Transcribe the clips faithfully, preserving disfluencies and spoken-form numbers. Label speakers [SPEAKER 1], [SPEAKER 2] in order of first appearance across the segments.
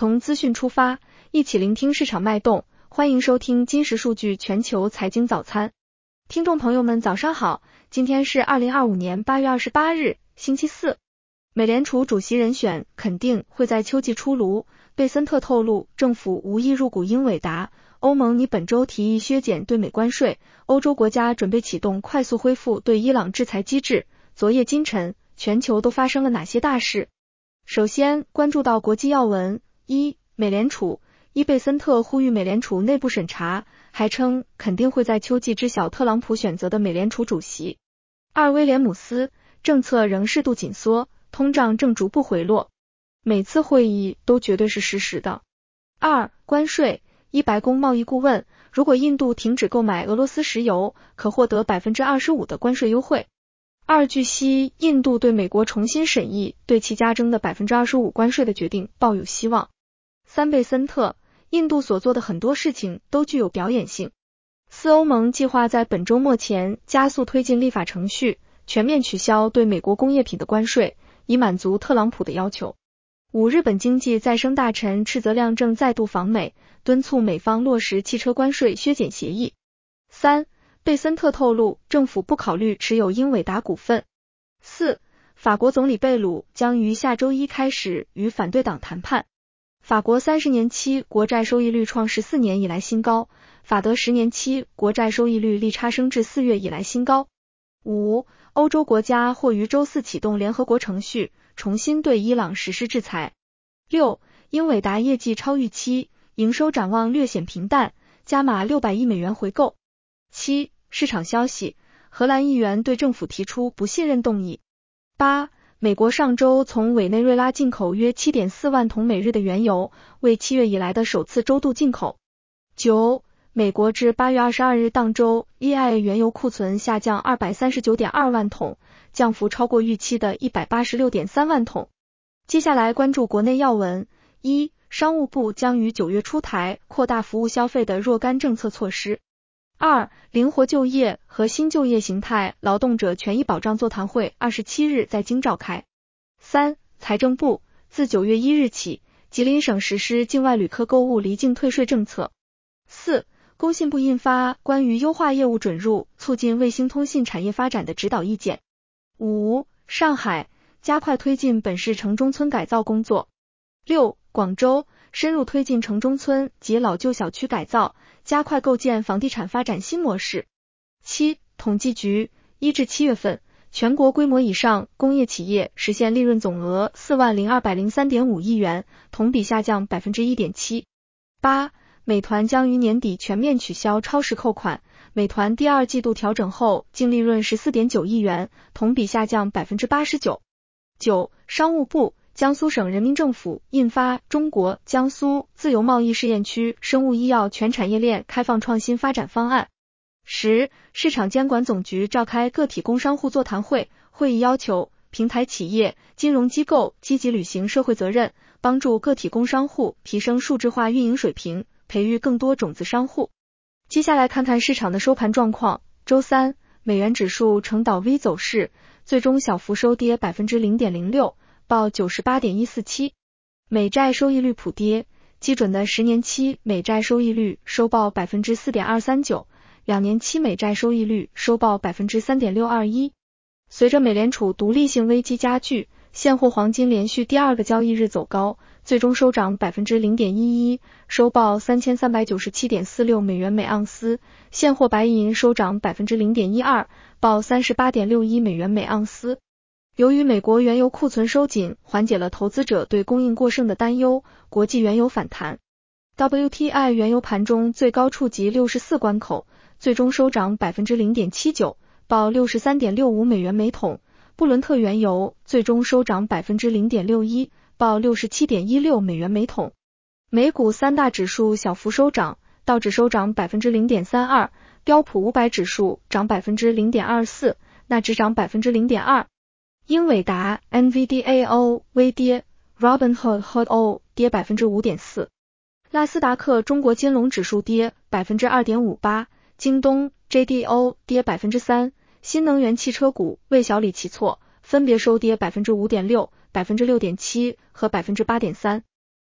[SPEAKER 1] 从资讯出发，一起聆听市场脉动，欢迎收听金石数据全球财经早餐。听众朋友们早上好，今天是二零二五年八月二十八日，星期四。美联储主席人选肯定会在秋季出炉，贝森特透露政府无意入股英伟达，欧盟拟本周提议削减对美关税，欧洲国家准备启动快速恢复对伊朗制裁机制。昨夜今晨，全球都发生了哪些大事？首先关注到国际要闻。一、美联储。一、贝森特呼吁美联储内部审查，还称肯定会在秋季知晓特朗普选择的美联储主席。二、威廉姆斯。政策仍适度紧缩，通胀正逐步回落。每次会议都绝对是实时的。二、关税。一、白宫贸易顾问，如果印度停止购买俄罗斯石油，可获得 百分之二十五 的关税优惠。二、据悉，印度对美国重新审议对其加征的 百分之二十五 关税的决定抱有希望。三、贝森特，印度所做的很多事情都具有表演性。四、欧盟计划在本周末前加速推进立法程序，全面取消对美国工业品的关税，以满足特朗普的要求。五、日本经济再生大臣赤泽亮正再度访美，敦促美方落实汽车关税削减协议。三、贝森特透露政府不考虑持有英伟达股份。四、法国总理贝鲁将于下周一开始与反对党谈判。法国三十年期国债收益率创十四年以来新高，法德十年期国债收益率利差升至四月以来新高。五、欧洲国家或于周四启动联合国程序，重新对伊朗实施制裁。六、英伟达业绩超预期，营收展望略显平淡，加码六百亿美元回购。七、市场消息，荷兰议员对政府提出不信任动议。八、美国上周从委内瑞拉进口约 七点四万桶每日的原油，为七月以来的首次周度进口。九、美国至八月二十二日当周 E I A 原油库存下降 二百三十九点二万桶，降幅超过预期的 一百八十六点三万桶。接下来关注国内要闻。一、商务部将于九月出台扩大服务消费的若干政策措施。二、灵活就业和新就业形态劳动者权益保障座谈会二十七日在京召开。三、财政部自九月一日起，吉林省实施境外旅客购物离境退税政策。四、工信部印发关于优化业务准入、促进卫星通信产业发展的指导意见。五、上海加快推进本市城中村改造工作。六、广州深入推进城中村及老旧小区改造，加快构建房地产发展新模式。七、统计局一至七月份，全国规模以上工业企业实现利润总额四万零二百零三点五亿元，同比下降 百分之一点七。八、美团将于年底全面取消超时扣款，美团第二季度调整后净利润 十四点九亿元，同比下降 百分之八十九。九、商务部江苏省人民政府印发《中国江苏自由贸易试验区生物医药全产业链开放创新发展方案》。十、市场监管总局召开个体工商户座谈会，会议要求平台企业、金融机构积极履行社会责任，帮助个体工商户提升数字化运营水平，培育更多种子商户。接下来看看市场的收盘状况。周三，美元指数呈倒 V 走势，最终小幅收跌 百分之零点零六。报 九十八点一四七， 美债收益率普跌，基准的十年期美债收益率收报 百分之四点二三九， 两年期美债收益率收报 百分之三点六二一。 随着美联储独立性危机加剧，现货黄金连续第二个交易日走高，最终收涨 百分之零点一一， 收报 三千三百九十七点四六美元每盎司。现货白银收涨 百分之零点一二， 报 三十八点六一美元每盎司。由于美国原油库存收紧，缓解了投资者对供应过剩的担忧，国际原油反弹。W T I 原油盘中最高触及六十四关口，最终收涨 百分之零点七九， 报 六十三点六五美元每桶。布伦特原油最终收涨 百分之零点六一， 报 六十七点一六美元每桶。美股三大指数小幅收涨，道指收涨 百分之零点三二， 标普五百指数涨 百分之零点二四， 纳指涨 百分之零点二。英伟达 N V D A O 微跌 ，Robinhood H O D O 跌 百分之五点四， 纳斯达克中国金龙指数跌 百分之二点五八， 京东 J D O 跌 百分之三， 新能源汽车股魏小李齐措分别收跌 百分之五点六、百分之六点七 和 百分之八点三。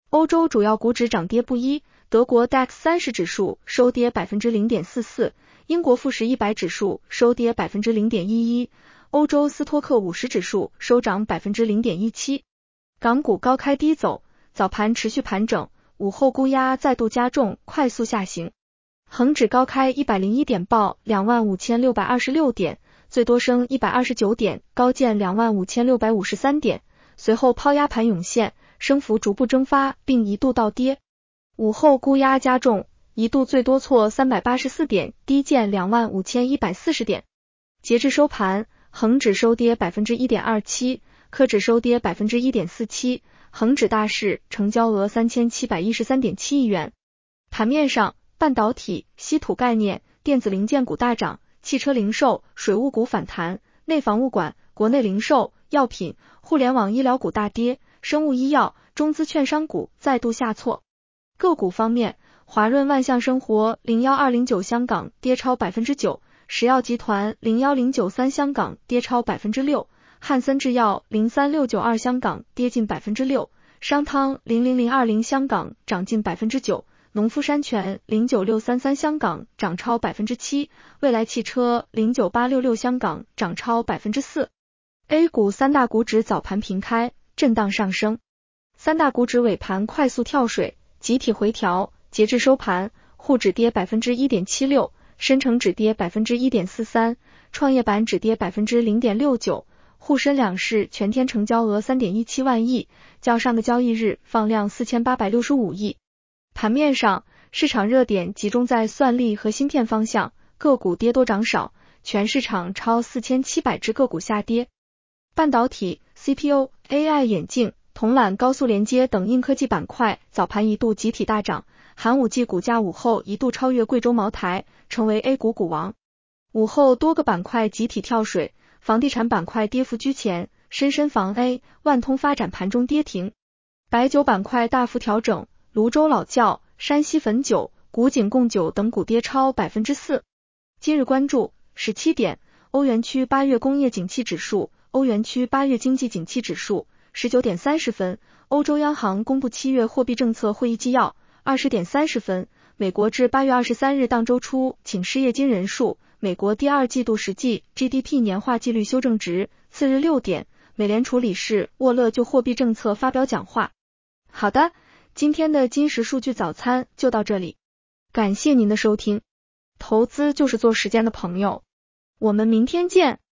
[SPEAKER 1] 欧洲主要股指涨跌不一，德国 D A X 三十指数收跌 百分之零点四四， 英国富时一百指数收跌 百分之零点一一， 欧洲斯托克五十指数收涨 百分之零点一七。 港股高开低走，早盘持续盘整，午后沽压再度加重，快速下行。恒指高开一百零一点报 两万五千六百二十六点，最多升一百二十九点，高见 两万五千六百五十三点，随后抛压盘涌现，升幅逐步蒸发，并一度倒跌。午后沽压加重，一度最多挫三百八十四点，低见 两万五千一百四十点。截至收盘，恒指收跌 百分之一点二七， 科指收跌 百分之一点四七， 恒指大市成交额 三千七百一十三点七亿元。盘面上，半导体、稀土概念、电子零件股大涨，汽车零售、水务股反弹，内房物管、国内零售、药品、互联网医疗股大跌，生物医药、中资券商股再度下挫。个股方面，华润万象生活零一二零九香港跌超 百分之九， 石药集团零一零九三香港跌超 百分之六， 汉森制药零三六九二香港跌近 百分之六， 商汤零零零二零香港涨近 百分之九，农夫山泉零九六三三香港涨超 百分之七， 蔚来汽车零九八六六香港涨超 百分之四。 A 股三大股指早盘平开，震荡上升，三大股指尾盘快速跳水，集体回调，截至收盘，沪指跌 百分之一点七六， 深成指跌 百分之一点四三， 创业板指跌 百分之零点六九， 沪深两市全天成交额 三点一七万亿，较上个交易日放量四千八百六十五亿。盘面上，市场热点集中在算力和芯片方向，个股跌多涨少，全市场超四千七百只个股下跌。半导体、C P U、A I 眼镜、铜缆高速连接等硬科技板块早盘一度集体大涨，寒武纪股价午后一度超越贵州茅台，成为 A 股股王。午后多个板块集体跳水，房地产板块跌幅居前，深深房 A、万通发展盘中跌停。白酒板块大幅调整，泸州老窖、山西汾酒、古井贡酒等股跌超 百分之四。 今日关注十七点，欧元区八月工业景气指数，欧元区八月经济景气指数。十九点三十分，欧洲央行公布七月货币政策会议纪要。二十点三十分，美国至八月二十三日当周初请失业金人数，美国第二季度实际 G D P 年化季率修正值。次日六点，美联储理事沃勒就货币政策发表讲话。好的，今天的金石数据早餐就到这里，感谢您的收听。投资就是做时间的朋友，我们明天见。